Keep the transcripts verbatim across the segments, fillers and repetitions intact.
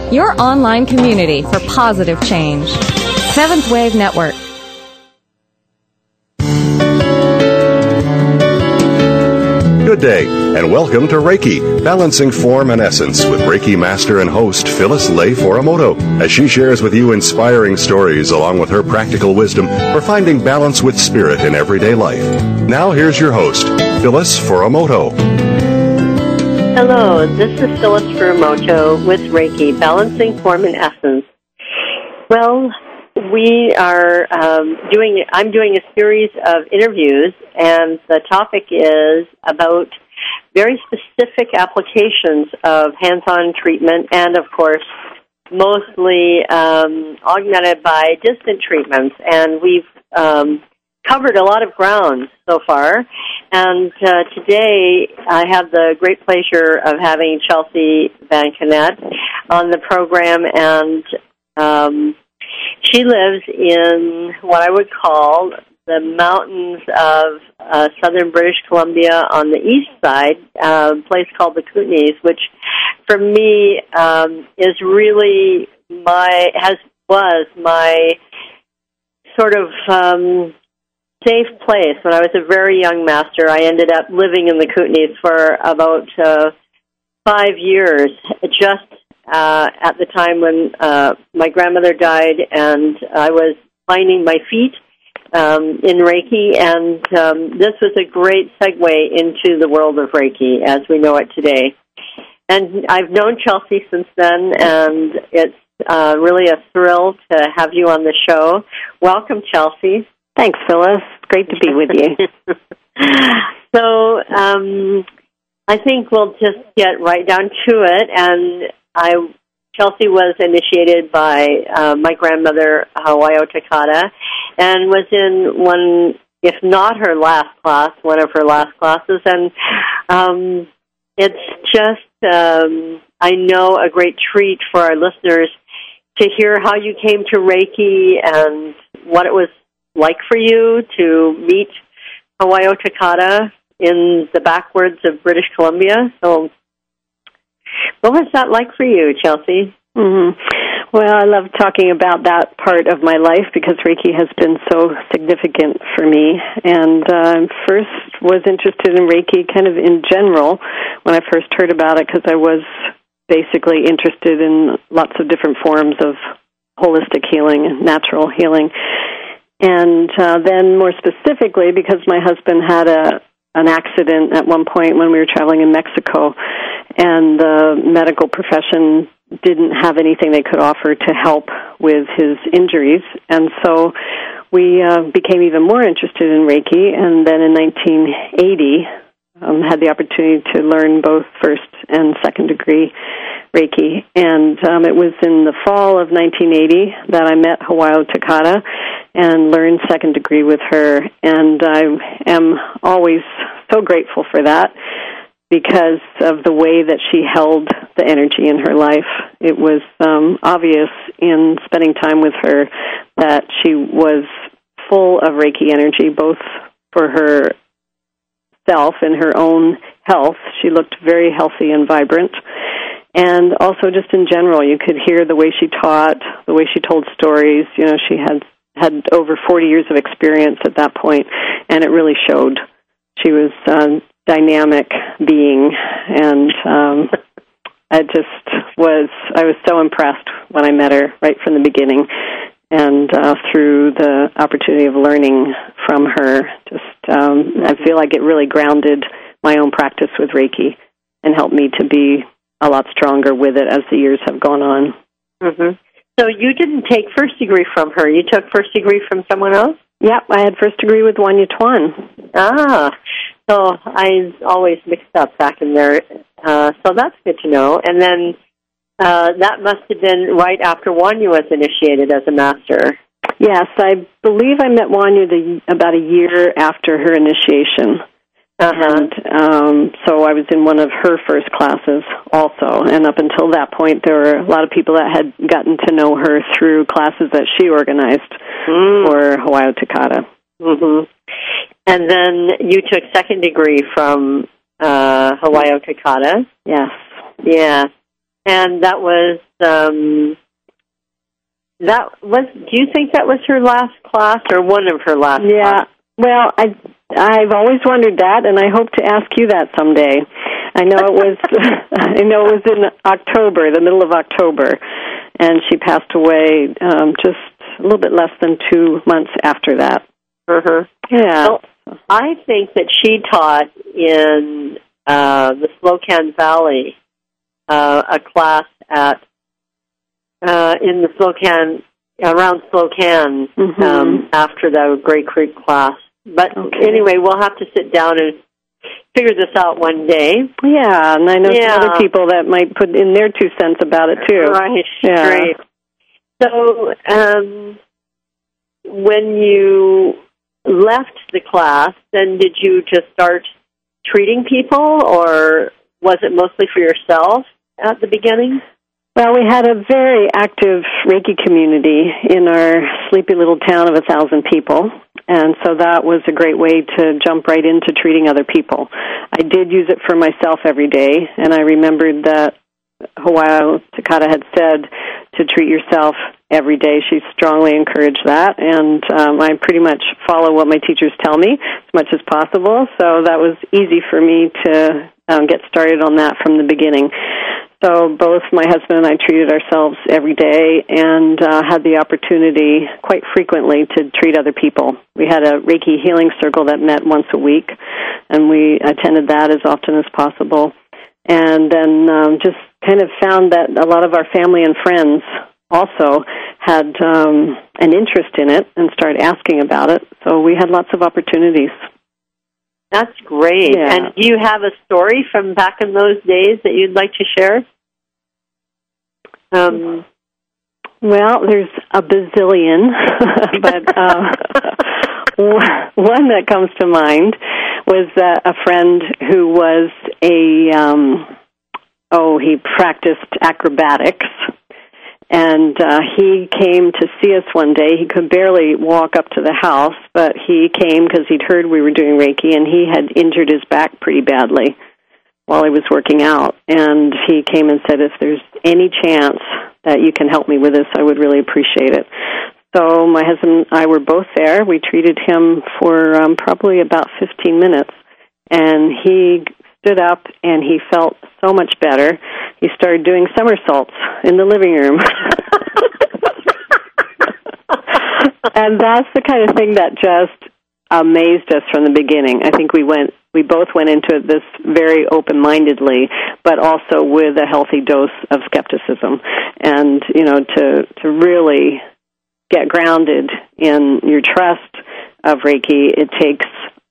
your online community for positive change. Seventh Wave Network. Good day, and welcome to Reiki, Balancing Form and Essence with Reiki Master and host Phyllis Lay Furamoto, as she shares with you inspiring stories along with her practical wisdom for finding balance with spirit in everyday life. Now here's your host, Phyllis Furamoto. Hello, this is Phyllis Furamoto with Reiki, Balancing Form and Essence. Well, we are um, doing, I'm doing a series of interviews, and the topic is about very specific applications of hands-on treatment and, of course, mostly um, augmented by distant treatments. And we've um, covered a lot of ground so far. And uh, today I have the great pleasure of having Chelsea Van Knecht on the program, and um, she lives in what I would call the mountains of uh, southern British Columbia on the east side, uh, a place called the Kootenays, which for me um, is really my, has, was my sort of um, safe place. When I was a very young master, I ended up living in the Kootenays for about uh, five years, just Uh, at the time when uh, my grandmother died, and I was finding my feet um, in Reiki, and um, this was a great segue into the world of Reiki as we know it today. And I've known Chelsea since then, and it's uh, really a thrill to have you on the show. Welcome, Chelsea. Thanks, Phyllis. Great to be with you. So um, I think we'll just get right down to it, and I, Chelsea was initiated by uh, my grandmother, Hawayo Takata, and was in one, if not her last class, one of her last classes. And um, it's just, um, I know, a great treat for our listeners to hear how you came to Reiki and what it was like for you to meet Hawayo Takata in the backwoods of British Columbia. So what was that like for you, Chelsea? Mm-hmm. Well, I love talking about that part of my life because Reiki has been so significant for me. And uh, first was interested in Reiki kind of in general when I first heard about it, because I was basically interested in lots of different forms of holistic healing, natural healing. And uh, then more specifically, because my husband had a an accident at one point when we were traveling in Mexico, and the medical profession didn't have anything they could offer to help with his injuries. And so we uh, became even more interested in Reiki, and then in nineteen eighty um, had the opportunity to learn both first and second degree Reiki. And um, it was in the fall of nineteen eighty that I met Hawayo Takata and learned second degree with her. And I am always so grateful for that because of the way that she held the energy in her life. It was um, obvious in spending time with her that she was full of Reiki energy, both for herself and her own health. She looked very healthy and vibrant. And also just in general, you could hear the way she taught, the way she told stories. You know, she had had over forty years of experience at that point, and it really showed. She was a dynamic being, and um, I just was, I was so impressed when I met her right from the beginning, and uh, through the opportunity of learning from her, just um, I feel like it really grounded my own practice with Reiki and helped me to be a lot stronger with it as the years have gone on. Mm-hmm. So you didn't take first degree from her. You took first degree from someone else? Yep, I had first degree with Wanya Tuan. Ah, so I always mixed up back in there. Uh, so that's good to know. And then uh, that must have been right after Wanya was initiated as a master. Yes, I believe I met Wanya the, about a year after her initiation. Uh-huh. And um, so I was in one of her first classes also. And up until that point, there were a lot of people that had gotten to know her through classes that she organized mm. for Hawayo Takata. Mm-hmm. And then you took second degree from uh, Hawayo Takata. Yes. Yeah. And that was um, that was. Do you think that was her last class or one of her last? Yeah. Class? Well, I I've always wondered that, and I hope to ask you that someday. I know it was. I know it was in October, the middle of October, and she passed away um, just a little bit less than two months after that. Uh-huh. Yeah. Well, I think that she taught in uh, the Slocan Valley uh, a class at uh, in the Slocan around Slocan mm-hmm. um, after the Grey Creek class. But okay. anyway, we'll have to sit down and figure this out one day. Yeah, and I know yeah. some other people that might put in their two cents about it too. Right. Yeah. Great. So, um, when you left the class, then did you just start treating people, or was it mostly for yourself at the beginning? Well, we had a very active Reiki community in our sleepy little town of a thousand people, and so that was a great way to jump right into treating other people. I did use it for myself every day, and I remembered that Hawaii Takata had said to treat yourself every day. She strongly encouraged that, and um, I pretty much follow what my teachers tell me as much as possible, so that was easy for me to um, get started on that from the beginning. So both my husband and I treated ourselves every day and uh, had the opportunity quite frequently to treat other people. We had a Reiki healing circle that met once a week, and we attended that as often as possible. And then um, just kind of found that a lot of our family and friends also had um, an interest in it and started asking about it. So we had lots of opportunities. That's great. Yeah. And do you have a story from back in those days that you'd like to share? Um, well, there's a bazillion, but uh, one that comes to mind was uh, a friend who was a, um, oh, he practiced acrobatics. And uh, he came to see us one day. He could barely walk up to the house, but he came because he'd heard we were doing Reiki, and he had injured his back pretty badly while he was working out. And he came and said, if there's any chance that you can help me with this, I would really appreciate it. So my husband and I were both there. We treated him for um, probably about fifteen minutes, and he stood up, and he felt so much better. He started doing somersaults in the living room. And that's the kind of thing that just amazed us from the beginning. I think we went, we both went into this very open-mindedly, but also with a healthy dose of skepticism. And, you know, to, to really get grounded in your trust of Reiki, it takes,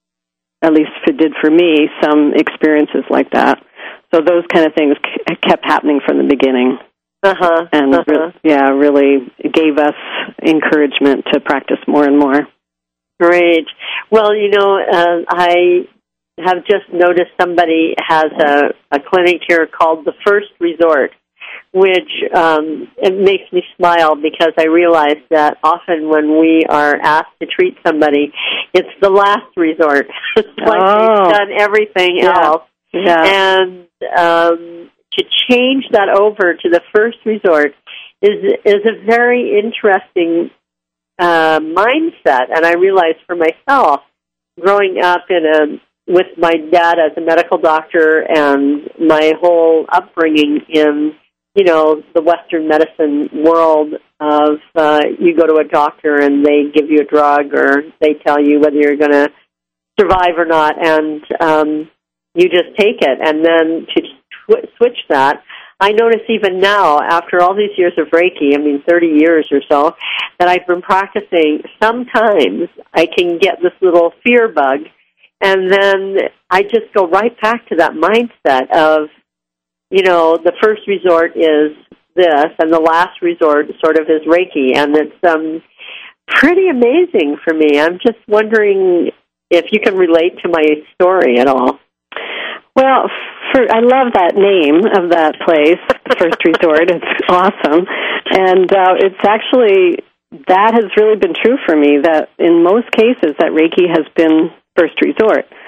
at least it did for me, some experiences like that. So those kind of things c- kept happening from the beginning. Uh-huh. And, uh-huh. Re- yeah, really gave us encouragement to practice more and more. Great. Well, you know, uh, I have just noticed somebody has a, a clinic here called The First Resort, which um, it makes me smile because I realize that often when we are asked to treat somebody, it's the last resort. It's like oh. they've done everything yeah. else. Yeah. And um, to change that over to the first resort is is a very interesting uh, mindset. And I realized for myself, growing up in a with my dad as a medical doctor and my whole upbringing in, you know, the Western medicine world of uh, you go to a doctor and they give you a drug or they tell you whether you're going to survive or not, and um, you just take it. And then to tw- switch that, I notice even now, after all these years of Reiki, I mean thirty years or so, that I've been practicing, sometimes I can get this little fear bug, and then I just go right back to that mindset of, you know, the first resort is this, and the last resort sort of is Reiki, and it's um, pretty amazing for me. I'm just wondering if you can relate to my story at all. Well, for, I love that name of that place, the First Resort. It's awesome. And uh, it's actually, that has really been true for me, that in most cases that Reiki has been first resort.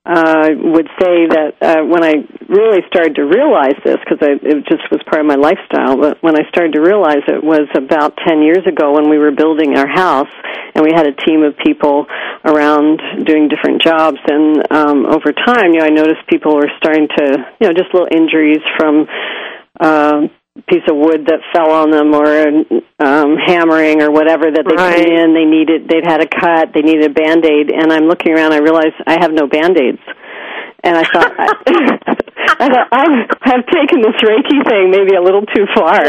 uh, would say that uh, when I really started to realize this, because it just was part of my lifestyle, but when I started to realize it was about ten years ago when we were building our house, and we had a team of people around doing different jobs, and um, over time, you know, I noticed people were starting to, you know, just little injuries from uh, piece of wood that fell on them, or um, hammering or whatever that they right. came in, they needed, they'd had a cut, they needed a Band-Aid, and I'm looking around, I realized I have no Band-Aids. And I thought, I, I thought, I have taken this Reiki thing maybe a little too far.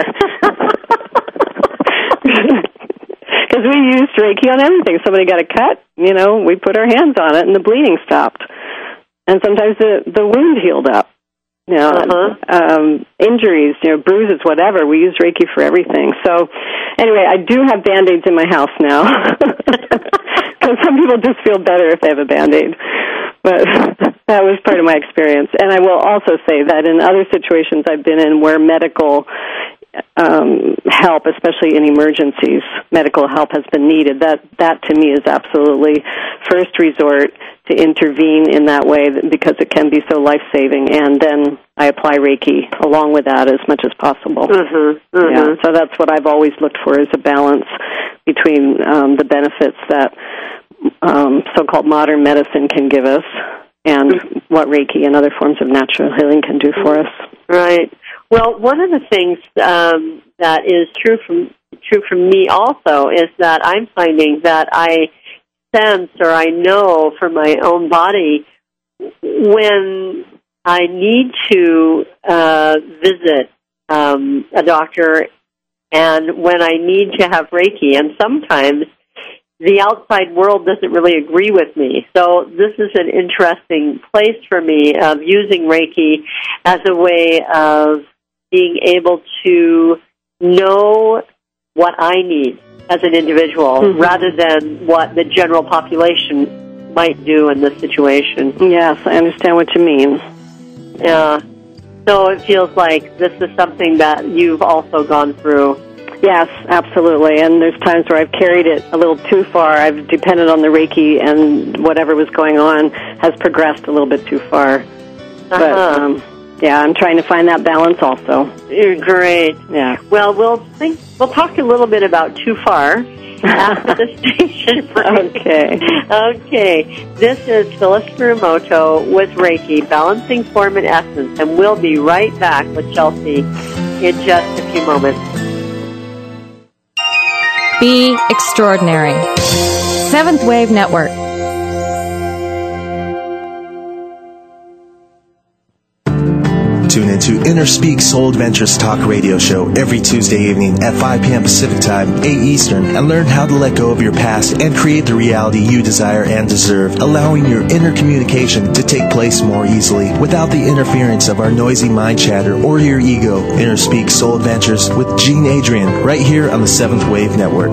Because we used Reiki on everything. Somebody got a cut, you know, we put our hands on it, and the bleeding stopped. And sometimes the, the wound healed up. You know, uh-huh. um, injuries, you know, bruises, whatever. We use Reiki for everything. So, anyway, I do have Band-Aids in my house now. Because some people just feel better if they have a Band-Aid. But that was part of my experience. And I will also say that in other situations I've been in where medical um, help, especially in emergencies, medical help has been needed, that, that to me is absolutely first resort to intervene in that way because it can be so life-saving. And then I apply Reiki along with that as much as possible. Mm-hmm, mm-hmm. Yeah, so that's what I've always looked for, is a balance between um, the benefits that um, so-called modern medicine can give us and mm-hmm. what Reiki and other forms of natural healing can do for us. Right. Well, one of the things um, that is true from true for me also is that I'm finding that I sense or I know from my own body when I need to uh, visit um, a doctor and when I need to have Reiki, and sometimes the outside world doesn't really agree with me. So this is an interesting place for me of using Reiki as a way of being able to know what I need as an individual, mm-hmm. rather than what the general population might do in this situation. Yes, I understand what you mean. Yeah. So it feels like this is something that you've also gone through. Yes, absolutely. And there's times where I've carried it a little too far. I've depended on the Reiki, and whatever was going on has progressed a little bit too far. Uh-huh. But, um, yeah, I'm trying to find that balance also. You're great. Yeah. Well, we'll think we'll talk a little bit about too far after the station break. Okay. Okay. This is Phyllis Furumoto with Reiki, Balancing Form and Essence, and we'll be right back with Chelsea in just a few moments. Be extraordinary. Seventh Wave Network. Tune into Inner Speak Soul Adventures Talk Radio Show every Tuesday evening at five p.m. Pacific Time, eight Eastern, and learn how to let go of your past and create the reality you desire and deserve, allowing your inner communication to take place more easily without the interference of our noisy mind chatter or your ego. Inner Speak Soul Adventures with Gene Adrian, right here on the Seventh Wave Network.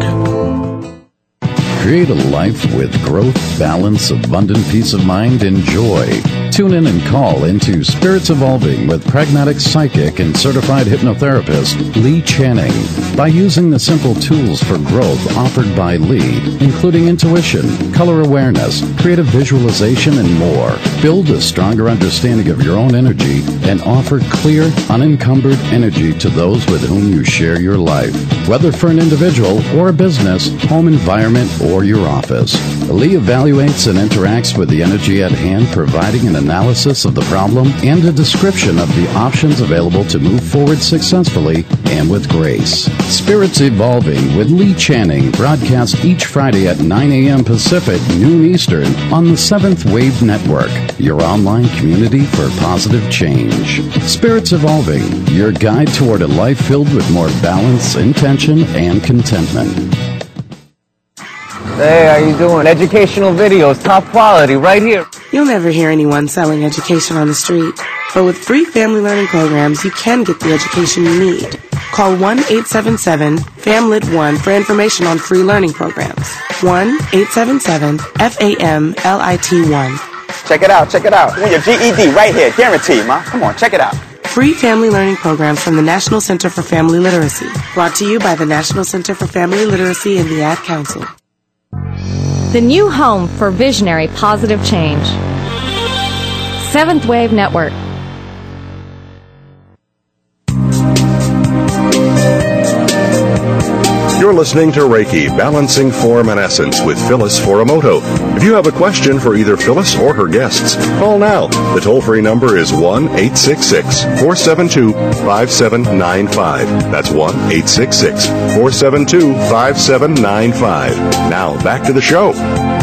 Create a life with growth, balance, abundant peace of mind, and joy. Tune in and call into Spirits Evolving with pragmatic psychic and certified hypnotherapist Lee Channing. By using the simple tools for growth offered by Lee, including intuition, color awareness, creative visualization, and more, build a stronger understanding of your own energy and offer clear, unencumbered energy to those with whom you share your life, whether for an individual or a business, home environment, or your office. Lee evaluates and interacts with the energy at hand, providing an analysis of the problem and a description of the options available to move forward successfully and with grace. Spirits Evolving with Lee Channing broadcast each Friday at nine a.m. Pacific, noon Eastern on the Seventh Wave Network, your online community for positive change. Spirits Evolving, your guide toward a life filled with more balance, intention, and contentment. Hey, how you doing? Educational videos, top quality, right here. You'll never hear anyone selling education on the street. But with free family learning programs, you can get the education you need. Call one eight seven seven, F A M L I T one for information on free learning programs. one eight seven seven, F A M L I T one. Check it out, check it out. You want your G E D right here, guaranteed, ma. Come on, check it out. Free family learning programs from the National Center for Family Literacy. Brought to you by the National Center for Family Literacy and the Ad Council. The new home for visionary positive change. Seventh Wave Network. You're listening to Reiki, Balancing Form and Essence with Phyllis Foromoto. If you have a question for either Phyllis or her guests, call now. The toll-free number is one eight six six, four seven two, five seven nine five. That's one eight six six, four seven two, five seven nine five. Now, back to the show.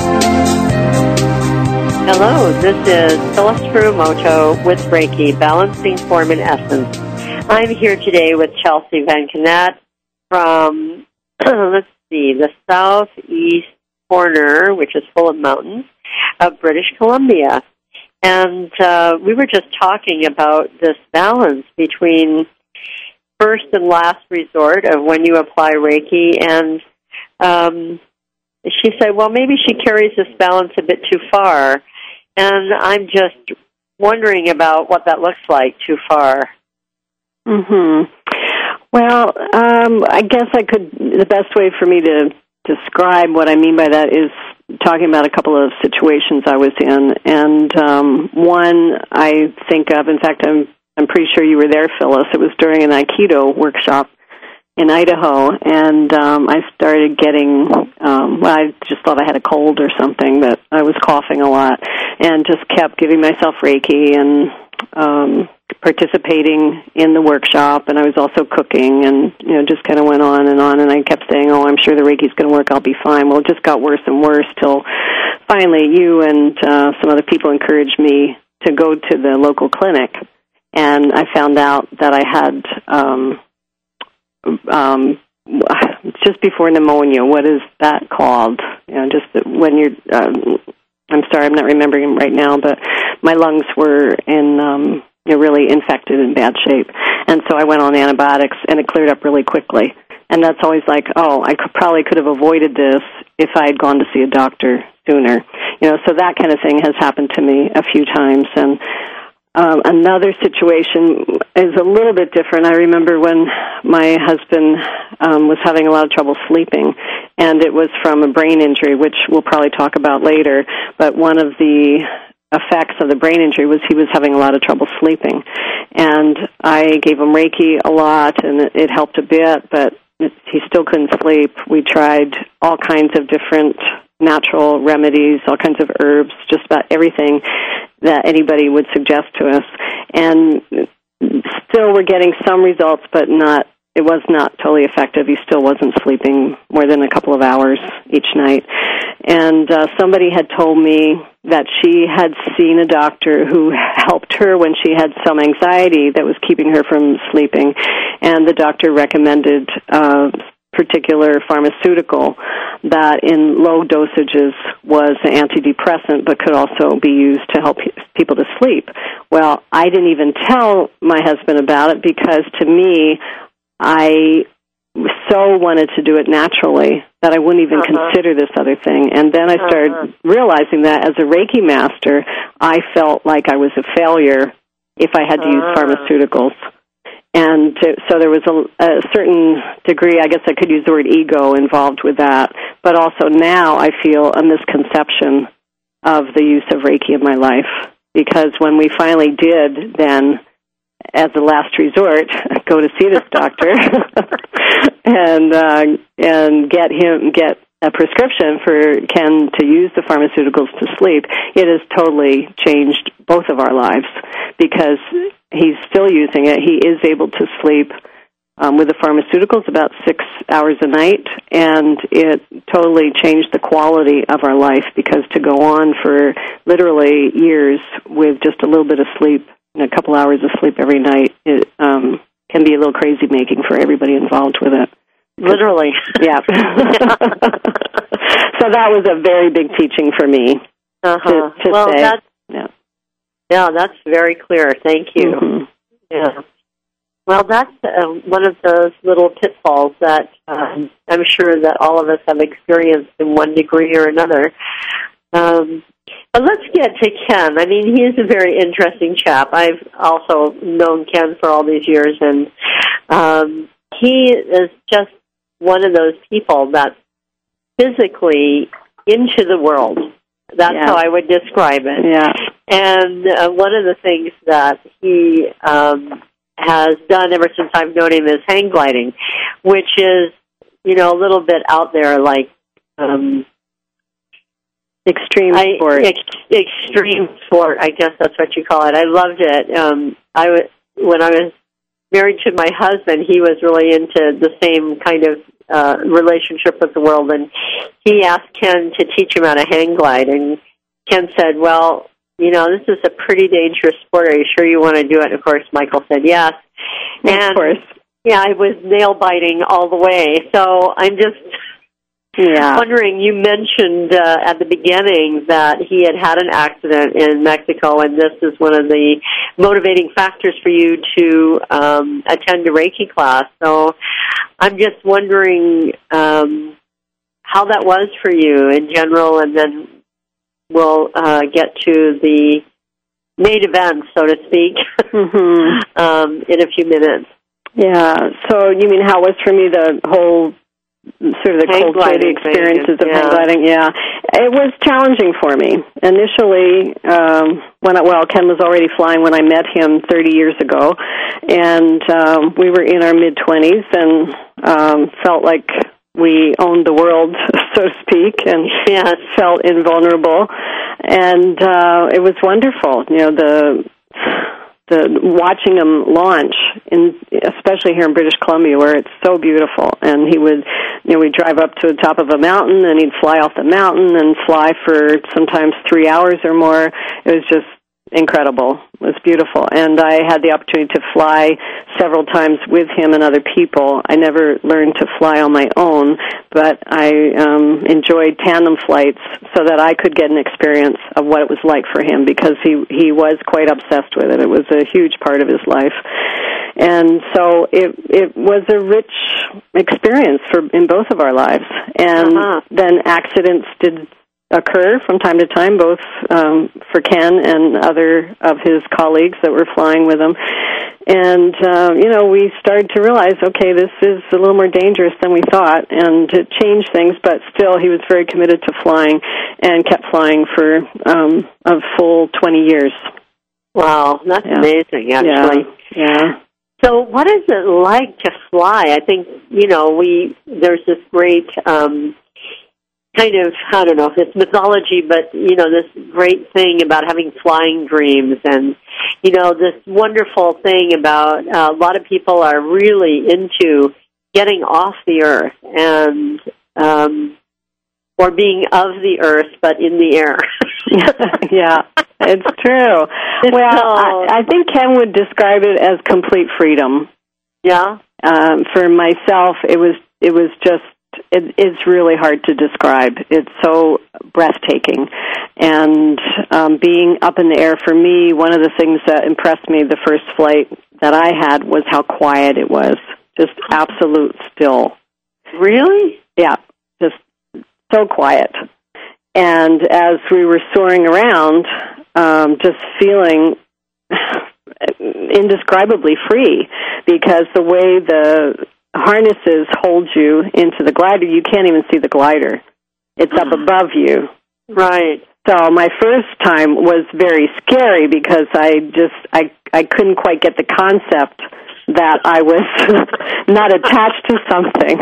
Hello, this is Phyllis Foromoto with Reiki, Balancing Form and Essence. I'm here today with Chelsea Van Knatt from, let's see, the southeast corner, which is full of mountains, of British Columbia. And uh, we were just talking about this balance between first and last resort of when you apply Reiki. And um, she said, well, maybe she carries this balance a bit too far. And I'm just wondering about what that looks like too far. Mm-hmm. Well, um, I guess I could, the best way for me to describe what I mean by that is talking about a couple of situations I was in. And um, one I think of, in fact, I'm I'm pretty sure you were there, Phyllis. It was during an Aikido workshop in Idaho, and um, I started getting, um, well, I just thought I had a cold or something, but I was coughing a lot, and just kept giving myself Reiki and um, participating in the workshop, and I was also cooking, and, you know, just kind of went on and on, and I kept saying, oh, I'm sure the Reiki's going to work, I'll be fine. Well, it just got worse and worse till finally you and uh, some other people encouraged me to go to the local clinic, and I found out that I had... Um, Um, just before pneumonia, what is that called? You know, just when you're, um, I'm sorry, I'm not remembering right now, but my lungs were in, um, you know, really infected in bad shape. And so I went on antibiotics, and it cleared up really quickly. And that's always like, oh, I could, probably could have avoided this if I had gone to see a doctor sooner. You know, so that kind of thing has happened to me a few times. And Um, another situation is a little bit different. I remember when my husband um, was having a lot of trouble sleeping, and it was from a brain injury, which we'll probably talk about later. But one of the effects of the brain injury was he was having a lot of trouble sleeping. And I gave him Reiki a lot, and it, it helped a bit, but it, he still couldn't sleep. We tried all kinds of different natural remedies, all kinds of herbs, just about everything that anybody would suggest to us. And still we're getting some results, but not, it was not totally effective. He still wasn't sleeping more than a couple of hours each night. And uh, somebody had told me that she had seen a doctor who helped her when she had some anxiety that was keeping her from sleeping. And the doctor recommended uh particular pharmaceutical that in low dosages was an antidepressant but could also be used to help people to sleep. Well, I didn't even tell my husband about it because to me, I so wanted to do it naturally that I wouldn't even uh-huh. consider this other thing. And then I started uh-huh. realizing that as a Reiki master, I felt like I was a failure if I had to uh-huh. use pharmaceuticals. And to, so there was a, a certain degree, I guess I could use the word ego involved with that, but also now I feel a misconception of the use of Reiki in my life, because when we finally did then, as a last resort, go to see this doctor and uh, and get him get a prescription for Ken to use the pharmaceuticals to sleep, it has totally changed both of our lives because he's still using it. He is able to sleep um, with the pharmaceuticals about six hours a night, and it totally changed the quality of our life because to go on for literally years with just a little bit of sleep, and a couple hours of sleep every night, it um, can be a little crazy-making for everybody involved with it. Literally. Yeah. So that was a very big teaching for me. Uh-huh. To, to well, say. That's, yeah. yeah, that's very clear. Thank you. Mm-hmm. Yeah. Well, that's uh, one of those little pitfalls that um, I'm sure that all of us have experienced in one degree or another. Um, but let's get to Ken. I mean, he's a very interesting chap. I've also known Ken for all these years, and um, he is just one of those people that's physically into the world. That's yeah. how I would describe it. Yeah. And uh, one of the things that he um, has done ever since I've known him is hang gliding, which is, you know, a little bit out there, like um, extreme I, sport. Ex, extreme sport, I guess that's what you call it. I loved it. Um, I w- when I was married to my husband, he was really into the same kind of uh, relationship with the world, and he asked Ken to teach him how to hang glide, and Ken said, well, you know, this is a pretty dangerous sport. Are you sure you want to do it? And, of course, Michael said yes. And, of course. Yeah, I was nail-biting all the way. So I'm just yeah. wondering, you mentioned uh, at the beginning that he had had an accident in Mexico, and this is one of the motivating factors for you to um, attend a Reiki class. So I'm just wondering um, how that was for you in general, and then we'll uh, get to the main event, so to speak, mm-hmm. um, in a few minutes. Yeah, so you mean how it was for me, the whole sort of the hang cold gliding experiences of yeah. hang gliding? Yeah, it was challenging for me. Initially, um, when I, well, Ken was already flying when I met him thirty years ago, and um, we were in our mid-twenties and um, felt like we owned the world, so to speak, and yes. felt invulnerable. And uh, it was wonderful, you know, the the watching him launch, in, especially here in British Columbia, where it's so beautiful. And he would, you know, we'd drive up to the top of a mountain, and he'd fly off the mountain and fly for sometimes three hours or more. It was just incredible. It was beautiful. And I had the opportunity to fly several times with him and other people. I never learned to fly on my own, but I um, enjoyed tandem flights so that I could get an experience of what it was like for him, because he, he was quite obsessed with it. It was a huge part of his life. And so it it was a rich experience for in both of our lives. And uh-huh. then accidents did occur from time to time, both um, for Ken and other of his colleagues that were flying with him. And, uh, you know, we started to realize, okay, this is a little more dangerous than we thought, and it changed things, but still he was very committed to flying and kept flying for um, a full twenty years. Wow, that's yeah. amazing, actually. Yeah. yeah. So what is it like to fly? I think, you know, we there's this great um, kind of, I don't know if it's mythology, but, you know, this great thing about having flying dreams, and, you know, this wonderful thing about uh, a lot of people are really into getting off the earth and um, or being of the earth but in the air. Yeah, it's true. Well, so, I, I think Ken would describe it as complete freedom. Yeah. Um, for myself, it was it was just it, it's really hard to describe. It's so breathtaking, and um, being up in the air for me, one of the things that impressed me the first flight that I had was how quiet it was. Just absolute still. Really? Yeah, just so quiet. And as we were soaring around, um, just feeling indescribably free, because the way the harnesses hold you into the glider, you can't even see the glider. It's up above you. Right. So my first time was very scary, because I just, I, I couldn't quite get the concept that I was not attached to something.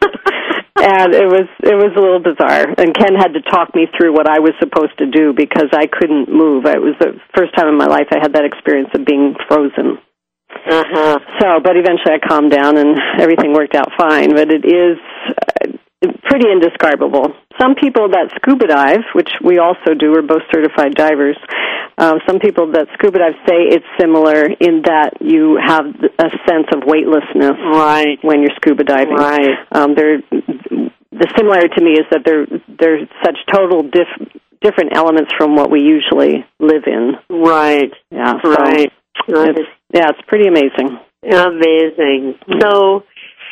And it was it was a little bizarre. And Ken had to talk me through what I was supposed to do, because I couldn't move. It was the first time in my life I had that experience of being frozen. Uh-huh. So, but eventually I calmed down and everything worked out fine. But it is uh, pretty indescribable. Some people that scuba dive, which we also do, we're both certified divers, uh, some people that scuba dive say it's similar in that you have a sense of weightlessness right. when you're scuba diving. Right. Um, they're, the similarity to me is that they're, they're such total diff, different elements from what we usually live in. Right. Yeah. So right. It's, yeah, it's pretty amazing. Amazing. Mm-hmm. So,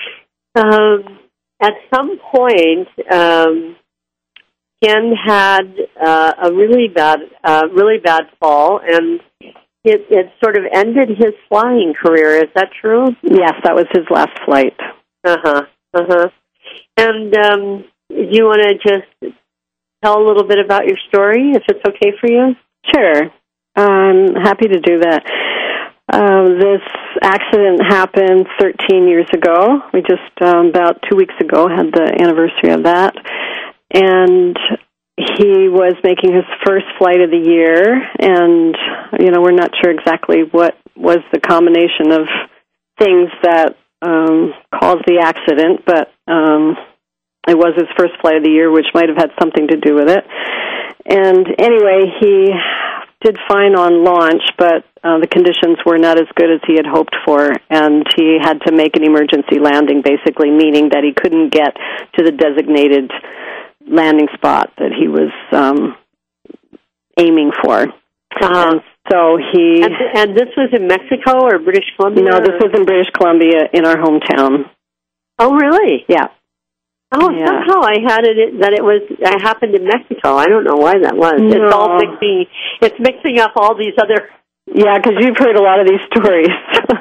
um, at some point, um, Ken had uh, a really bad, uh, really bad fall, and it, it sort of ended his flying career. Is that true? Yes, that was his last flight. Uh huh. Uh huh. And um, do you want to just tell a little bit about your story, if it's okay for you? Sure. I'm happy to do that. Uh, this accident happened thirteen years ago. We just, um, about two weeks ago, had the anniversary of that. And he was making his first flight of the year, and, you know, we're not sure exactly what was the combination of things that um, caused the accident, but um, it was his first flight of the year, which might have had something to do with it. And anyway, he did fine on launch, but uh, the conditions were not as good as he had hoped for, and he had to make an emergency landing, basically meaning that he couldn't get to the designated landing spot that he was um, aiming for. Uh-huh. And so he... And, and this was in Mexico or British Columbia? No, this was in British Columbia in our hometown. Oh, really? Yeah. Oh, yeah. somehow I had it that it was I happened in Mexico. I don't know why that was. No. It's all mixing. It's mixing up all these other. Yeah, because you've heard a lot of these stories.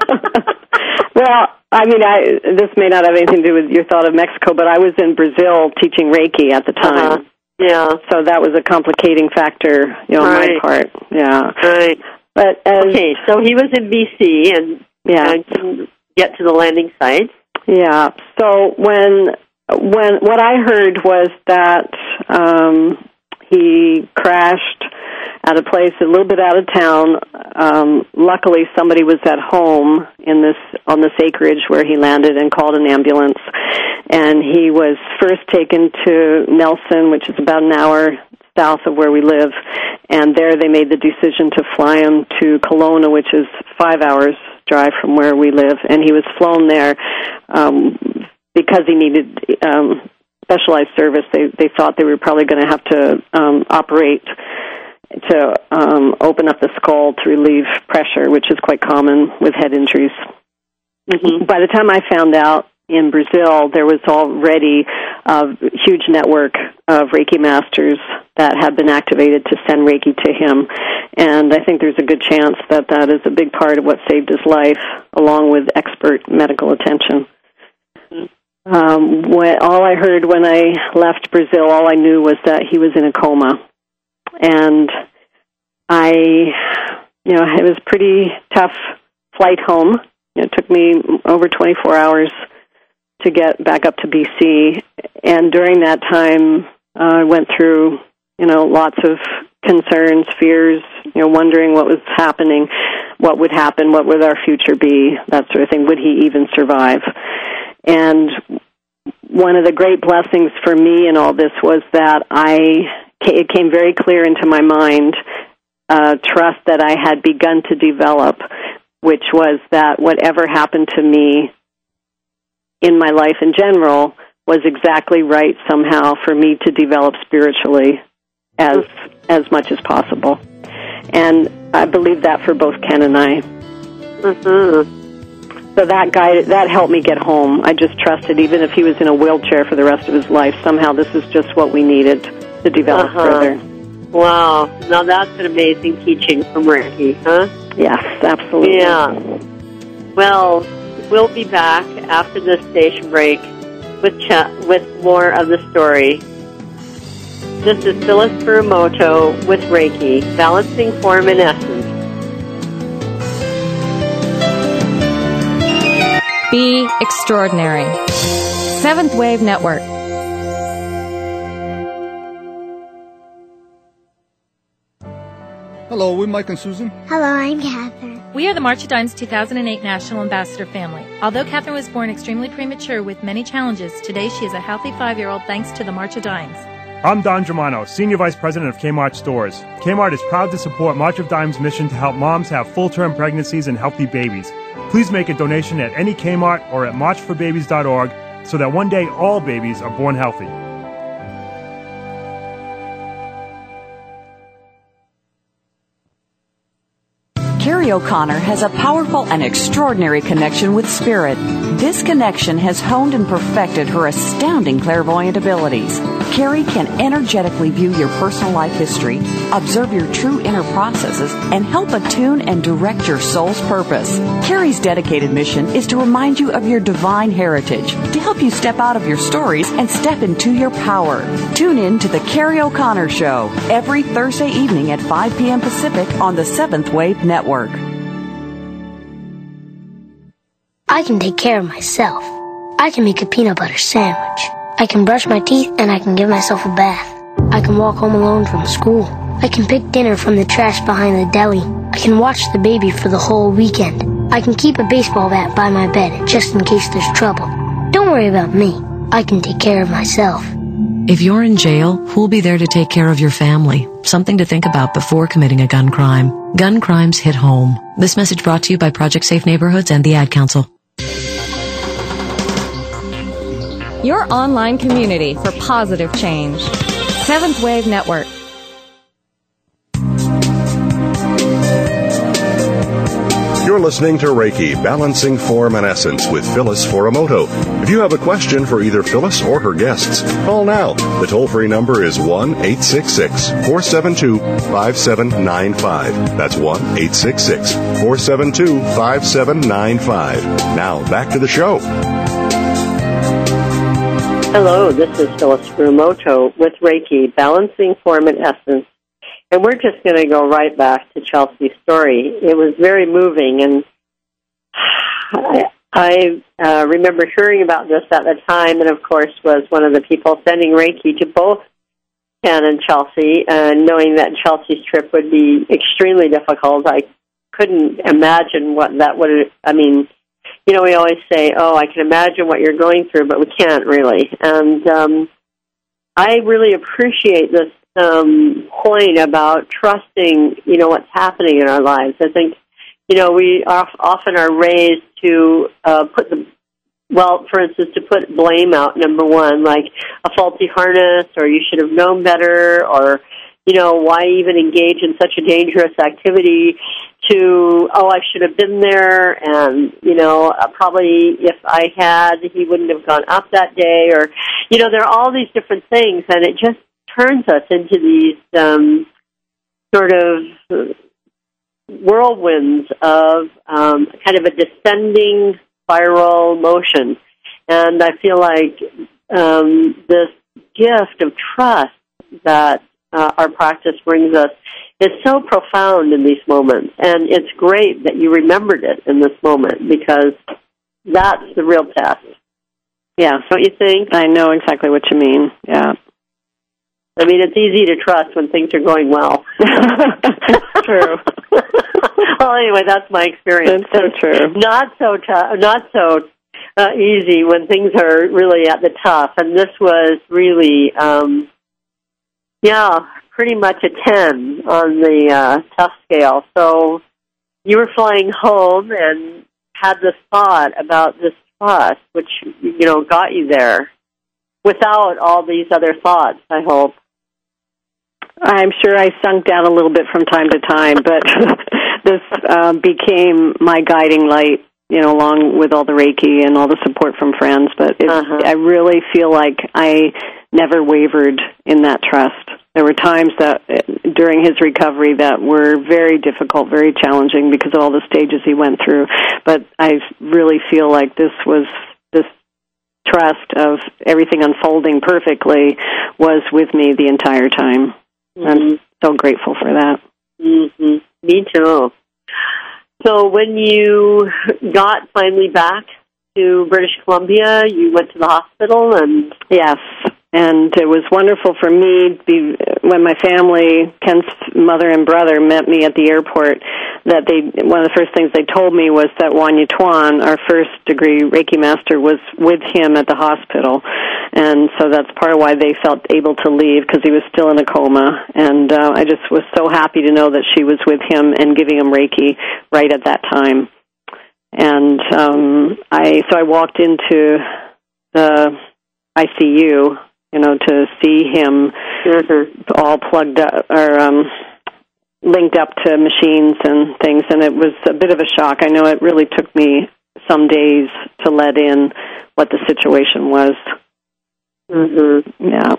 Well, I mean, I this may not have anything to do with your thought of Mexico, but I was in Brazil teaching Reiki at the time. Uh-huh. Yeah. So that was a complicating factor, you know, right. on my part. Yeah. Right. But as, okay, so he was in B C and yeah, and couldn't get to the landing site. Yeah. So when when what I heard was that um, he crashed at a place a little bit out of town. Um, luckily, somebody was at home in this on this acreage where he landed and called an ambulance. And he was first taken to Nelson, which is about an hour south of where we live. And there they made the decision to fly him to Kelowna, which is five hours drive from where we live. And he was flown there um, because he needed um, specialized service. They they thought they were probably going to have to um, operate to um, open up the skull to relieve pressure, which is quite common with head injuries. Mm-hmm. By the time I found out in Brazil, there was already a huge network of Reiki masters that had been activated to send Reiki to him. And I think there's a good chance that that is a big part of what saved his life, along with expert medical attention. Mm-hmm. Um, what, all I heard when I left Brazil, all I knew was that he was in a coma. And I, you know, it was a pretty tough flight home. It took me over twenty-four hours to get back up to B C. And during that time, uh, I went through, you know, lots of concerns, fears, you know, wondering what was happening, what would happen, what would our future be, that sort of thing. Would he even survive? And one of the great blessings for me in all this was that I, it came very clear into my mind, uh, trust that I had begun to develop, which was that whatever happened to me in my life in general was exactly right somehow for me to develop spiritually as as much as possible. And I believe that for both Ken and I. Mm-hmm. So that guy, that helped me get home. I just trusted, even if he was in a wheelchair for the rest of his life, somehow this is just what we needed to develop uh-huh. further. Wow. Now that's an amazing teaching from Reiki, huh? Yes, absolutely. Yeah. Well, we'll be back after this station break with ch- with more of the story. This is Phyllis Furumoto with Reiki, balancing form and essence. Be extraordinary. Seventh Wave Network. Hello, we're Mike and Susan. Hello, I'm Catherine. We are the March of Dimes two thousand eight National Ambassador family. Although Catherine was born extremely premature with many challenges, today she is a healthy five-year-old thanks to the March of Dimes. I'm Don Germano, Senior Vice President of Kmart Stores. Kmart is proud to support March of Dimes' mission to help moms have full-term pregnancies and healthy babies. Please make a donation at any Kmart or at march for babies dot org so that one day all babies are born healthy. Carrie O'Connor has a powerful and extraordinary connection with spirit. This connection has honed and perfected her astounding clairvoyant abilities. Carrie can energetically view your personal life history, observe your true inner processes, and help attune and direct your soul's purpose. Carrie's dedicated mission is to remind you of your divine heritage, to help you step out of your stories and step into your power. Tune in to The Carrie O'Connor Show every Thursday evening at five p.m. Pacific on the Seventh Wave Network. I can take care of myself. I can make a peanut butter sandwich. I can brush my teeth and I can give myself a bath. I can walk home alone from school. I can pick dinner from the trash behind the deli. I can watch the baby for the whole weekend. I can keep a baseball bat by my bed just in case there's trouble. Don't worry about me. I can take care of myself. If you're in jail, who'll be there to take care of your family? Something to think about before committing a gun crime. Gun crimes hit home. This message brought to you by Project Safe Neighborhoods and the Ad Council. Your online community for positive change. Seventh Wave Network. You're listening to Reiki, Balancing Form and Essence with Phyllis Foromoto. If you have a question for either Phyllis or her guests, call now. The toll-free number is one eight six six, four seven two, five seven nine five. That's one eight six six, four seven two, five seven nine five. Now, back to the show. Hello, this is Phyllis Foromoto with Reiki, Balancing Form and Essence. And we're just going to go right back to Chelsea's story. It was very moving, and I, I uh, remember hearing about this at the time, and of course was one of the people sending Reiki to both Ken and Chelsea, and knowing that Chelsea's trip would be extremely difficult. I couldn't imagine what that would, I mean, you know, we always say, oh, I can imagine what you're going through, but we can't really. And um, I really appreciate this um, point about trusting, you know, what's happening in our lives. I think, you know, we are, often are raised to uh, put the, well, for instance, to put blame out, number one, like a faulty harness, or you should have known better, or, you know, why even engage in such a dangerous activity, to, oh, I should have been there, and, you know, uh, probably if I had, he wouldn't have gone up that day, or, you know, there are all these different things, and it just turns us into these um, sort of whirlwinds of um, kind of a descending spiral motion. And I feel like um, this gift of trust that uh, our practice brings us is so profound in these moments. And it's great that you remembered it in this moment, because that's the real test. Yeah, don't you think? I know exactly what you mean, yeah. I mean, it's easy to trust when things are going well. True. Well, anyway, that's my experience. That's so true. Not so t- not so uh, easy when things are really at the tough. And this was really, um, yeah, pretty much a ten on the uh, tough scale. So you were flying home and had this thought about this trust, which, you know, got you there without all these other thoughts, I hope. I'm sure I sunk down a little bit from time to time, but this uh, became my guiding light, you know, along with all the Reiki and all the support from friends. But it, uh-huh. I really feel like I never wavered in that trust. There were times that during his recovery that were very difficult, very challenging because of all the stages he went through. But I really feel like this was this trust of everything unfolding perfectly was with me the entire time. Mm-hmm. I'm so grateful for that. Mm-hmm. Me too. So when you got finally back to British Columbia, you went to the hospital, and yes, and it was wonderful for me when my family, Ken's mother and brother, met me at the airport. That they one of the first things they told me was that Juan Yutuan, our first degree Reiki master, was with him at the hospital, and so that's part of why they felt able to leave, because he was still in a coma. And uh, I just was so happy to know that she was with him and giving him Reiki right at that time. And um, I so I walked into the I C U, you know, to see him mm-hmm. all plugged up or um, linked up to machines and things, and it was a bit of a shock. I know it really took me some days to let in what the situation was. Mm-hmm. Yeah,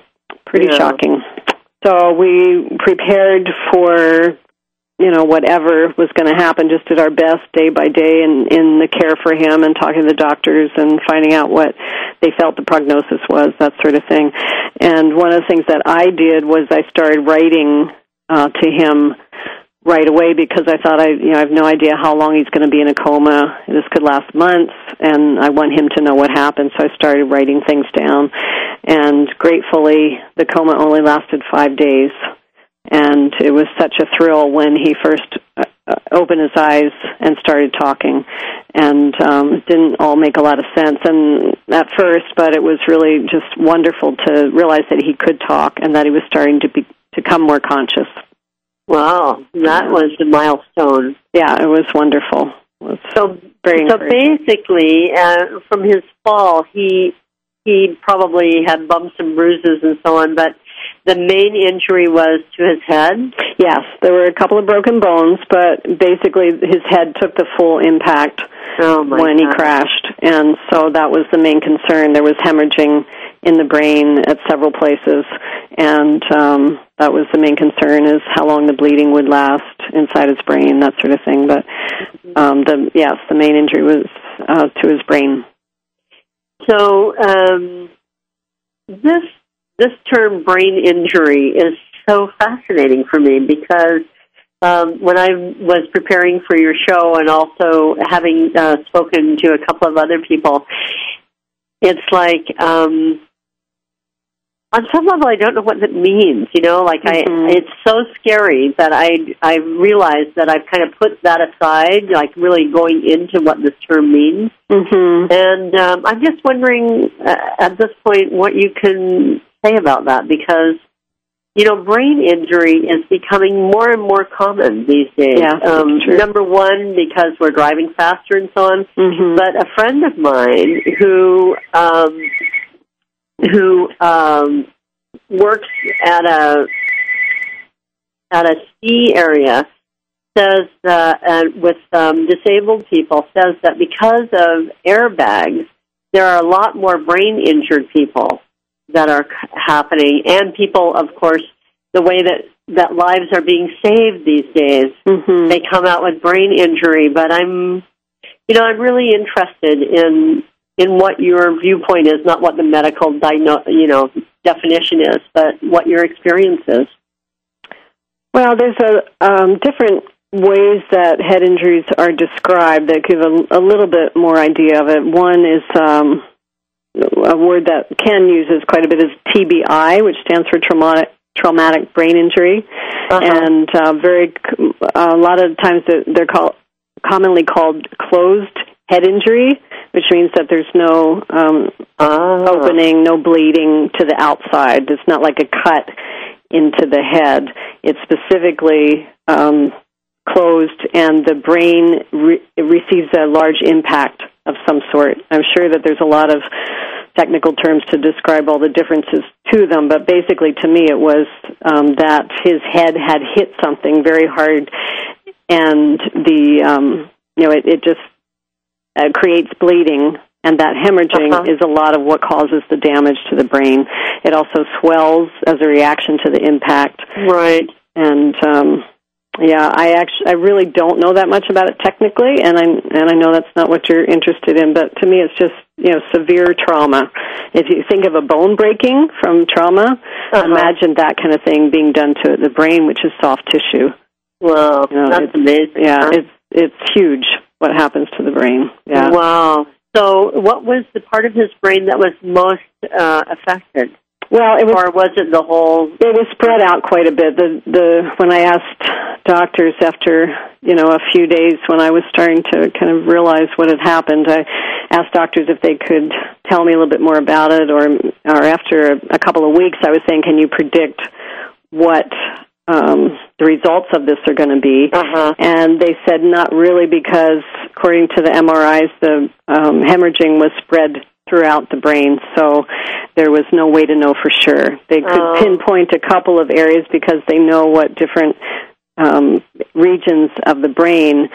pretty Yeah. shocking. So we prepared for, you know, whatever was going to happen, just did our best day by day in, in the care for him and talking to the doctors and finding out what they felt the prognosis was, that sort of thing. And one of the things that I did was I started writing uh, to him right away because I thought, I, you know, I have no idea how long he's going to be in a coma. This could last months, and I want him to know what happened, so I started writing things down. And gratefully, the coma only lasted five days. And it was such a thrill when he first uh, opened his eyes and started talking. And um, it didn't all make a lot of sense and at first, but it was really just wonderful to realize that he could talk and that he was starting to be, to become more conscious. Wow, that was a milestone. Yeah, it was wonderful. It was so very so basically, uh, from his fall, he he probably had bumps and bruises and so on, but the main injury was to his head? Yes, there were a couple of broken bones, but basically his head took the full impact oh my when God. he crashed, and so that was the main concern. There was hemorrhaging in the brain at several places, and um, that was the main concern, is how long the bleeding would last inside his brain, that sort of thing. But um, the yes, the main injury was uh, to his brain. So um, this this term brain injury is so fascinating for me because um, when I was preparing for your show and also having uh, spoken to a couple of other people, it's like um, on some level I don't know what it means. You know, like mm-hmm. I, it's so scary that I I realized that I've kind of put that aside, like really going into what this term means. Mm-hmm. And um, I'm just wondering uh, at this point what you can say about that, because you know, brain injury is becoming more and more common these days. Yeah, um, true. Number one, because we're driving faster and so on. Mm-hmm. But a friend of mine who um, who um, works at a at a ski area says that, uh, with um, disabled people, says that because of airbags, there are a lot more brain injured people that are c- happening, and people, of course, the way that, that lives are being saved these days, mm-hmm. they come out with brain injury. But I'm, you know, I'm really interested in in what your viewpoint is, not what the medical diagno- you know, definition is, but what your experience is. Well, there's a um, different ways that head injuries are described that give a, a little bit more idea of it. One is um, a word that Ken uses quite a bit is T B I, which stands for traumatic traumatic brain injury, uh-huh. and uh, very a lot of times they're called commonly called closed head injury, which means that there's no um, oh. opening, no bleeding to the outside. It's not like a cut into the head. It's specifically um, closed, and the brain re- receives a large impact of some sort. I'm sure that there's a lot of technical terms to describe all the differences to them, but basically to me it was um, that his head had hit something very hard, and the um, you know it, it just uh, creates bleeding, and that hemorrhaging uh-huh. is a lot of what causes the damage to the brain. It also swells as a reaction to the impact. Right. And um, yeah, I actually I really don't know that much about it technically, and I and I know that's not what you're interested in. But to me, it's just you know severe trauma. If you think of a bone breaking from trauma, uh-huh. imagine that kind of thing being done to the brain, which is soft tissue. Wow, you know, that's it's, amazing. Yeah, huh? it's it's huge what happens to the brain. Yeah. Wow. So, what was the part of his brain that was most uh, affected? Well, it was, or was it the whole? It was spread out quite a bit. The the when I asked doctors after you know a few days when I was starting to kind of realize what had happened, I asked doctors if they could tell me a little bit more about it, or or after a, a couple of weeks, I was saying, can you predict what um, the results of this are going to be? Uh-huh. And they said not really, because according to the M R Is, the um, hemorrhaging was spread throughout the brain, so there was no way to know for sure. They could oh. pinpoint a couple of areas because they know what different um, regions of the brain,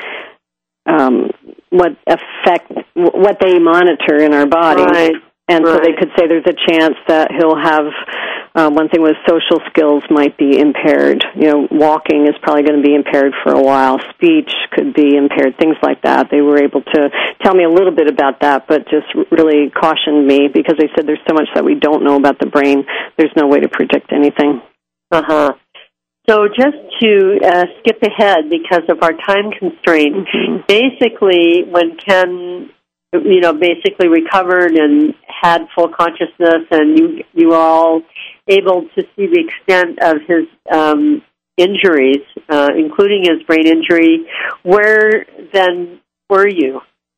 um, what affect, what they monitor in our body. Right. And right. so they could say there's a chance that he'll have Uh, one thing was social skills might be impaired. You know, walking is probably going to be impaired for a while. Speech could be impaired, things like that. They were able to tell me a little bit about that, but just really cautioned me because they said there's so much that we don't know about the brain. There's no way to predict anything. Uh-huh. So just to uh, skip ahead because of our time constraint, mm-hmm. basically when Ken, you know, basically recovered and had full consciousness and you you were all able to see the extent of his um, injuries, uh, including his brain injury, where then were you?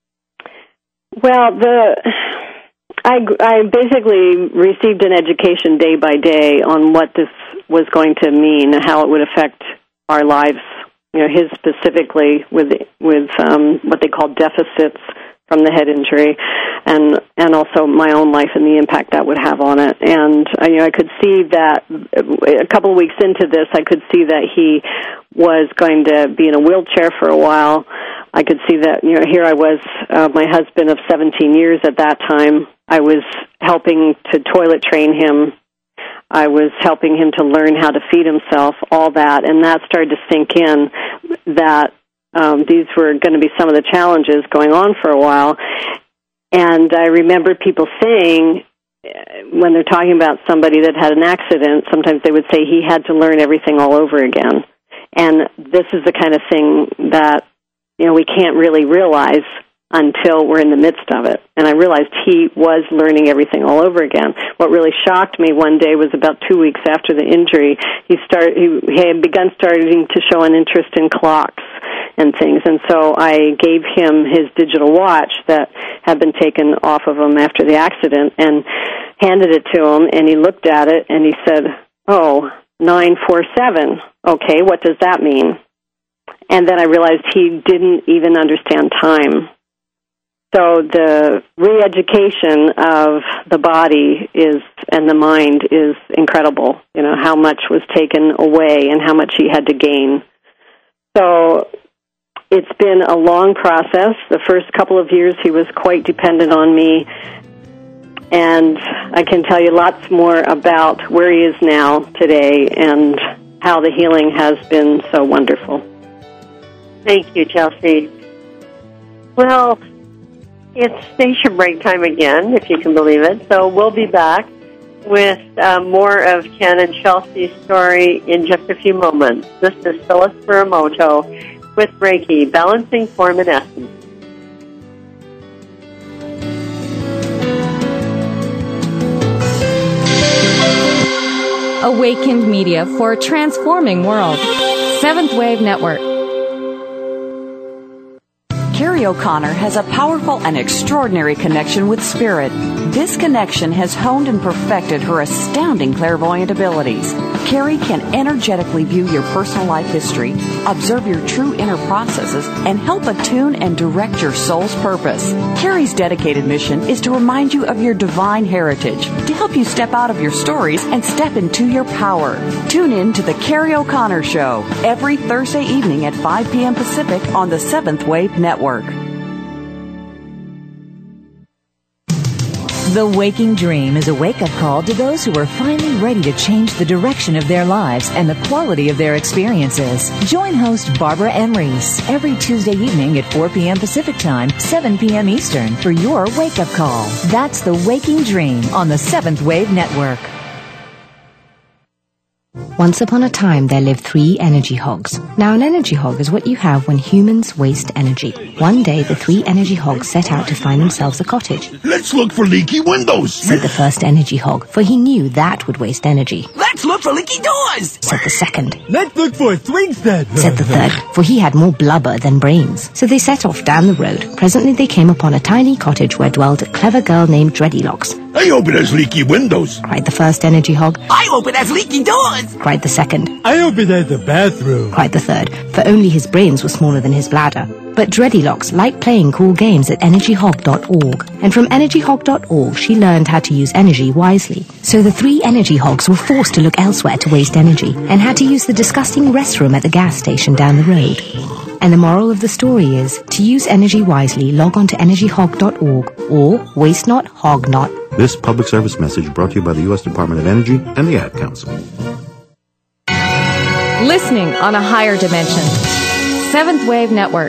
Well, the... I, I basically received an education day by day on what this was going to mean, how it would affect our lives, you know, his specifically with with um, what they call deficits from the head injury, and and also my own life and the impact that would have on it. And uh, you know, I could see that a couple of weeks into this, I could see that he was going to be in a wheelchair for a while. I could see that, you know, here I was, uh, my husband of seventeen years at that time. I was helping to toilet train him. I was helping him to learn how to feed himself, all that. And that started to sink in that um, these were going to be some of the challenges going on for a while. And I remember people saying, when they're talking about somebody that had an accident, sometimes they would say he had to learn everything all over again. And this is the kind of thing that, you know, we can't really realize until we're in the midst of it. And I realized he was learning everything all over again. What really shocked me one day was about two weeks after the injury, he started, he, he had begun starting to show an interest in clocks and things. And so I gave him his digital watch that had been taken off of him after the accident and handed it to him, and he looked at it and he said, oh, nine four seven. Okay, what does that mean? And then I realized he didn't even understand time. So the re-education of the body is and the mind is incredible. You know, how much was taken away and how much he had to gain. So it's been a long process. The first couple of years he was quite dependent on me. And I can tell you lots more about where he is now today and how the healing has been so wonderful. Thank you, Chelsea. Well, it's station break time again, if you can believe it. So we'll be back with uh, more of Ken and Chelsea's story in just a few moments. This is Phyllis Furamoto with Reiki, Balancing Form and Essence. Awakened Media for a transforming world. Seventh Wave Network. Carrie O'Connor has a powerful and extraordinary connection with spirit. This connection has honed and perfected her astounding clairvoyant abilities. Carrie can energetically view your personal life history, observe your true inner processes, and help attune and direct your soul's purpose. Carrie's dedicated mission is to remind you of your divine heritage, to help you step out of your stories and step into your power. Tune in to The Carrie O'Connor Show every Thursday evening at five p.m. Pacific on the Seventh Wave Network. The Waking Dream is a wake-up call to those who are finally ready to change the direction of their lives and the quality of their experiences. Join host Barbara M. Reese every Tuesday evening at four p.m. Pacific Time, seven p.m. Eastern for your wake-up call. That's The Waking Dream on the Seventh Wave Network. Once upon a time, there lived three energy hogs. Now, an energy hog is what you have when humans waste energy. One day, the three energy hogs set out to find themselves a cottage. Let's look for leaky windows, said the first energy hog, for he knew that would waste energy. Let's look for leaky doors, said the second. Let's look for a swing set, said the third, for he had more blubber than brains. So they set off down the road. Presently, they came upon a tiny cottage where dwelled a clever girl named Dreadylocks. I hope it has leaky windows, cried the first energy hog. I hope it has leaky doors, cried the second. I hope it has a bathroom, cried the third, for only his brains were smaller than his bladder. But Dreadylocks liked playing cool games at energy hog dot org, and from energy hog dot org she learned how to use energy wisely. So the three energy hogs were forced to look elsewhere to waste energy, and had to use the disgusting restroom at the gas station down the road. And the moral of the story is, to use energy wisely, log on to energy hog dot org or waste not, hog not This public service message brought to you by the U S Department of Energy and the Ad Council. Listening on a higher dimension. Seventh Wave Network.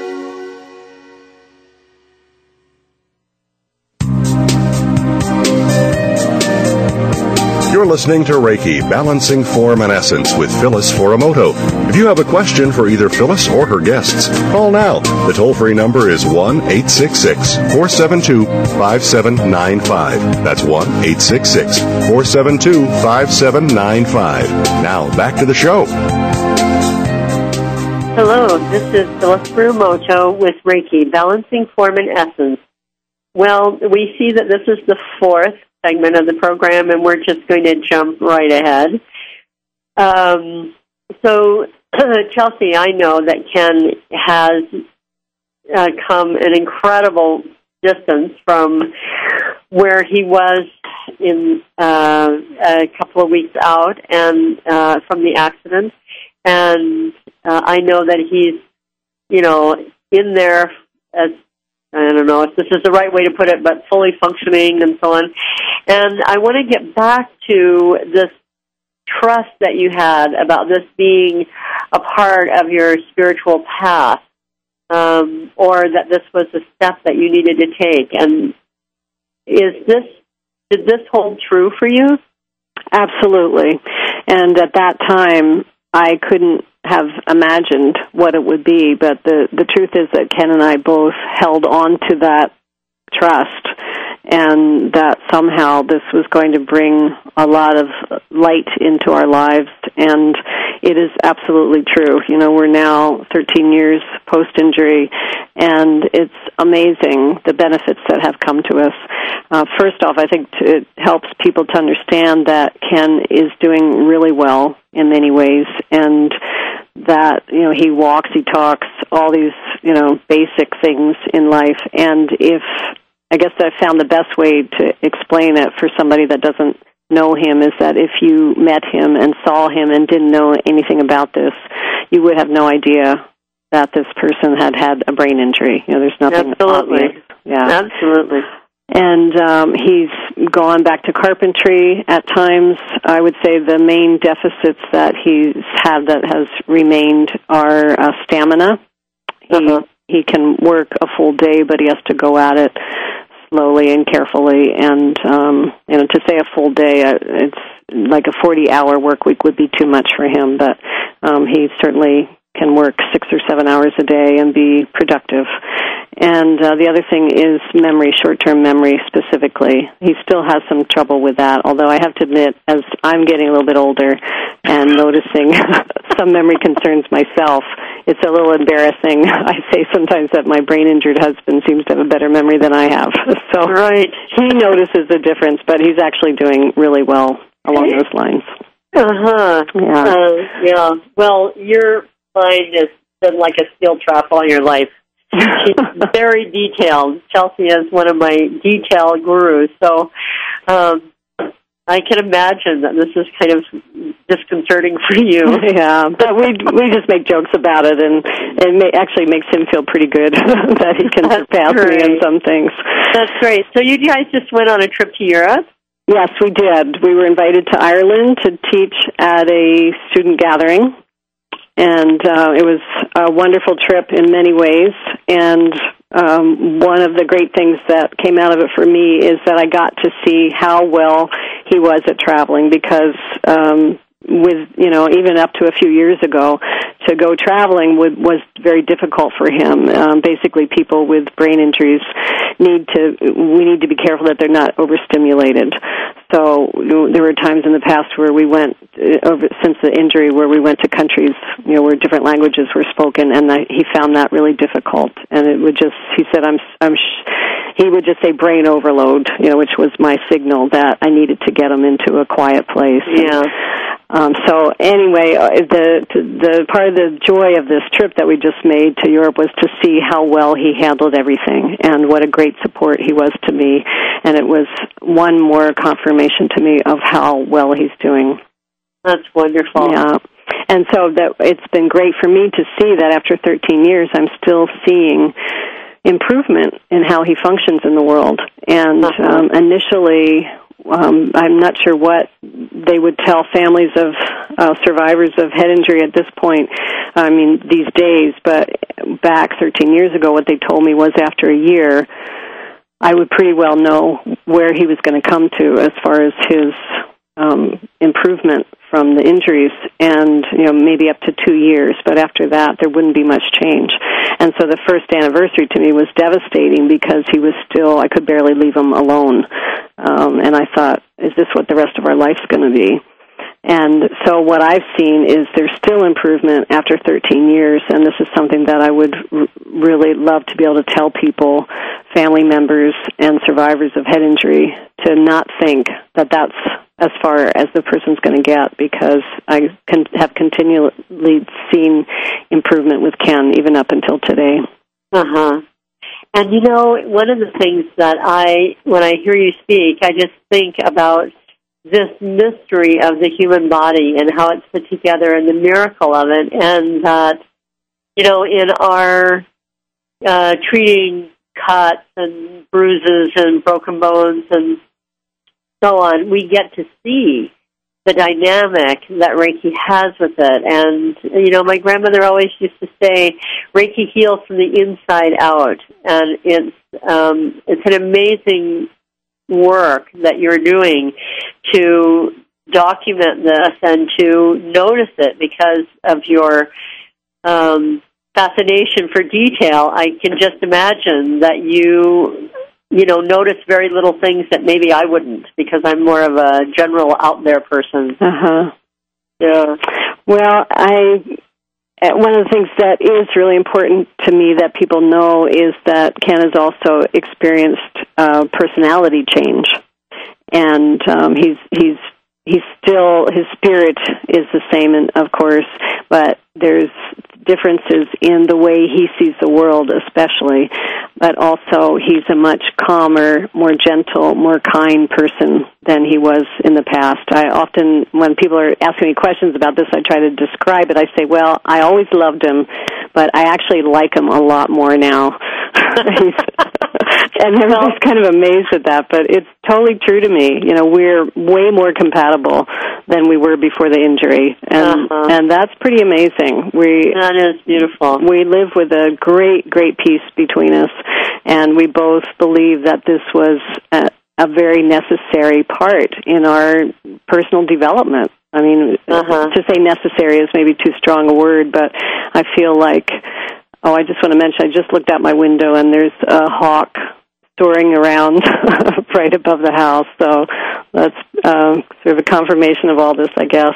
You're listening to Reiki, Balancing Form and Essence with Phyllis Foromoto. If you have a question for either Phyllis or her guests, call now. The toll-free number is one eight six six, four seven two, five seven nine five. That's one eight six six, four seven two, five seven nine five. Now, back to the show. Hello, this is Phyllis Foromoto with Reiki, Balancing Form and Essence. Well, we see that this is the fourth segment of the program, and we're just going to jump right ahead. Um, so, Chelsea, I know that Ken has uh, come an incredible distance from where he was in uh, a couple of weeks out and uh, from the accident, and uh, I know that he's, you know, in there as I don't know if this is the right way to put it, but fully functioning and so on. And I want to get back to this trust that you had about this being a part of your spiritual path, um, or that this was a step that you needed to take. And is this, did this hold true for you? Absolutely. And at that time, I couldn't have imagined what it would be, but the, the truth is that Ken and I both held on to that trust, and that somehow this was going to bring a lot of light into our lives, and it is absolutely true. You know, we're now thirteen years post-injury, and it's amazing the benefits that have come to us. Uh, first off, I think t- it helps people to understand that Ken is doing really well in many ways, and that, you know, he walks, he talks, all these, you know, basic things in life. And if, I guess I found the best way to explain it for somebody that doesn't know him is that if you met him and saw him and didn't know anything about this, you would have no idea that this person had had a brain injury. You know, there's nothing Absolutely. obvious. Yeah. Absolutely. And um, he's gone back to carpentry at times. I would say the main deficits that he's had that has remained are uh, stamina. Uh-huh. He, he can work a full day, but he has to go at it slowly and carefully. And um, you know, to say a full day, uh, it's like a forty-hour work week would be too much for him. But um, he certainly can work six or seven hours a day and be productive. And uh, the other thing is memory, short-term memory specifically. He still has some trouble with that, although I have to admit, as I'm getting a little bit older and noticing some memory concerns myself, it's a little embarrassing. I say sometimes that my brain-injured husband seems to have a better memory than I have. So right. He notices the difference, but he's actually doing really well along those lines. Uh-huh. Yeah. Uh, yeah. Well, your mind has been like a steel trap all your life. She's very detailed. Chelsea is one of my detail gurus, so um, I can imagine that this is kind of disconcerting for you. Yeah, but we we just make jokes about it, and it may, actually makes him feel pretty good that he can That's surpass great. me in some things. That's great. So you guys just went on a trip to Europe? Yes, we did. We were invited to Ireland to teach at a student gathering. And uh, it was a wonderful trip in many ways. And um, one of the great things that came out of it for me is that I got to see how well he was at traveling, because um, with, you know, even up to a few years ago, to go traveling would, was very difficult for him. Um, basically, people with brain injuries need to, we need to be careful that they're not overstimulated. So you know, there were times in the past where we went, uh, over, since the injury, where we went to countries, you know, where different languages were spoken, and I, he found that really difficult. And it would just, he said, I'm, I'm, sh-, he would just say brain overload, you know, which was my signal that I needed to get him into a quiet place. Yeah. Um, so anyway, uh, the the part of the joy of this trip that we just made to Europe was to see how well he handled everything and what a great support he was to me. And it was one more confirmation to me of how well he's doing. That's wonderful. Yeah. And so that it's been great for me to see that after thirteen years, I'm still seeing improvement in how he functions in the world. And um, initially, um, I'm not sure what they would tell families of uh, survivors of head injury at this point, I mean, these days, but back thirteen years ago, what they told me was after a year, I would pretty well know where he was going to come to as far as his um, improvement from the injuries, and you know maybe up to two years. But after that, there wouldn't be much change. And so the first anniversary to me was devastating because he was still, I could barely leave him alone. Um, and I thought, is this what the rest of our life's going to be? And so what I've seen is there's still improvement after thirteen years, and this is something that I would r- really love to be able to tell people, family members and survivors of head injury, to not think that that's as far as the person's going to get, because I con- have continually seen improvement with Ken even up until today. Uh-huh. And, you know, one of the things that I, when I hear you speak, I just think about this mystery of the human body and how it's put together and the miracle of it, and that, you know, in our uh, treating cuts and bruises and broken bones and so on, we get to see the dynamic that Reiki has with it. And, you know, my grandmother always used to say, Reiki heals from the inside out. And it's um, it's an amazing work that you're doing to document this and to notice it because of your um, fascination for detail. I can just imagine that you... you know, notice very little things that maybe I wouldn't, because I'm more of a general out there person. Uh-huh. Yeah. Well, I, one of the things that is really important to me that people know is that Ken has also experienced uh, personality change. And um, he's, he's, he's still, his spirit is the same, of course, but there's differences in the way he sees the world, especially, but also he's a much calmer, more gentle, more kind person than he was in the past. I often, when people are asking me questions about this, I try to describe it. I say, well, I always loved him, but I actually like him a lot more now. And everybody's kind of amazed at that, but it's totally true to me. You know, we're way more compatible than we were before the injury, and uh-huh. and that's pretty amazing. We that is beautiful. We live with a great, great peace between us, and we both believe that this was a, a very necessary part in our personal development. I mean, uh-huh. to say necessary is maybe too strong a word, but I feel like, oh, I just want to mention, I just looked out my window, and there's a hawk soaring around right above the house, so that's um, sort of a confirmation of all this, I guess.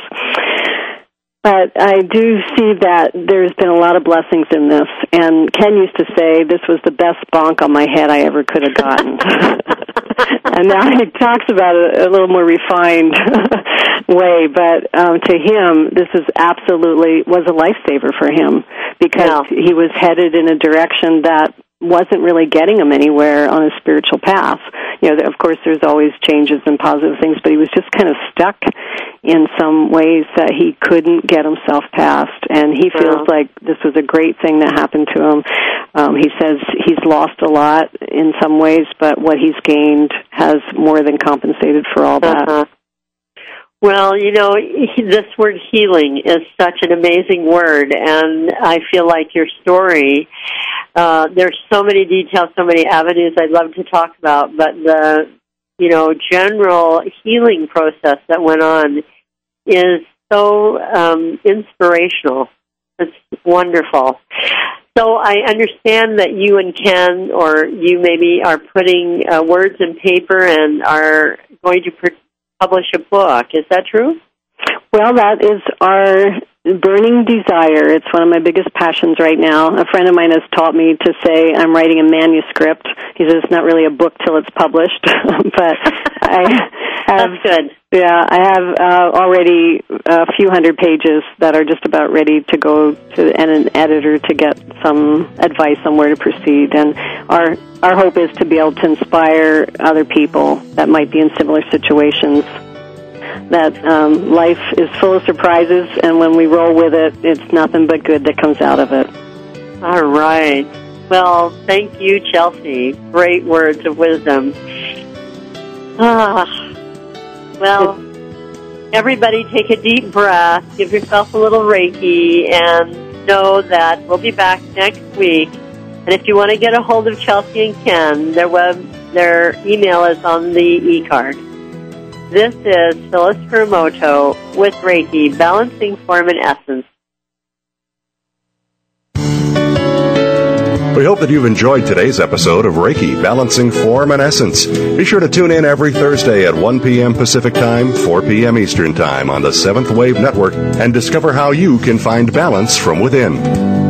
But I do see that there's been a lot of blessings in this, and Ken used to say this was the best bonk on my head I ever could have gotten. And now he talks about it a little more refined way, but um, to him, this is absolutely, was a lifesaver for him, because yeah. he was headed in a direction that wasn't really getting him anywhere on a spiritual path. You know, of course, there's always changes and positive things, but he was just kind of stuck in some ways that he couldn't get himself past. And he feels yeah. like this was a great thing that happened to him. Um, he says he's lost a lot in some ways, but what he's gained has more than compensated for all that. Uh-huh. Well, you know, this word healing is such an amazing word, and I feel like your story, uh, there's so many details, so many avenues I'd love to talk about, but the, you know, general healing process that went on is so um, inspirational. It's wonderful. So I understand that you and Ken, or you maybe, are putting uh, words in paper and are going to pr- publish a book. Is that true? Well, that is our burning desire. It's one of my biggest passions right now. A friend of mine has taught me to say I'm writing a manuscript. He says it's not really a book till it's published, but I have, that's good. Yeah, I have uh, already a few hundred pages that are just about ready to go to and an editor to get some advice on where to proceed. And our our hope is to be able to inspire other people that might be in similar situations, that um, life is full of surprises, and when we roll with it, it's nothing but good that comes out of it. All right. Well, thank you, Chelsea. Great words of wisdom. Ah, well, everybody take a deep breath, give yourself a little Reiki, and know that we'll be back next week. And if you want to get a hold of Chelsea and Ken, their web, their email is on the e-card. This is Phyllis Furumoto with Reiki, Balancing Form and Essence. We hope that you've enjoyed today's episode of Reiki, Balancing Form and Essence. Be sure to tune in every Thursday at one p.m. Pacific Time, four p.m. Eastern Time on the Seventh Wave Network and discover how you can find balance from within.